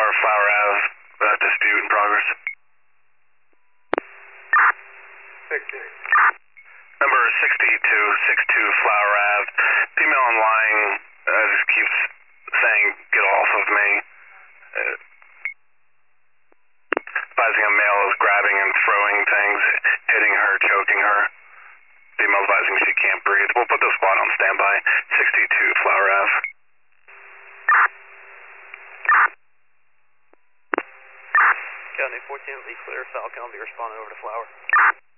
Flower Ave, dispute in progress. 60. Number 6262 Flower Ave. Female in line just keeps saying, get off of me. Advising a male is grabbing and throwing things, hitting her, choking her. Female advising she can't breathe. We'll put the squad on standby. 62 Flower Ave. County 14 will be clear. Falcon will be responding over to Flower.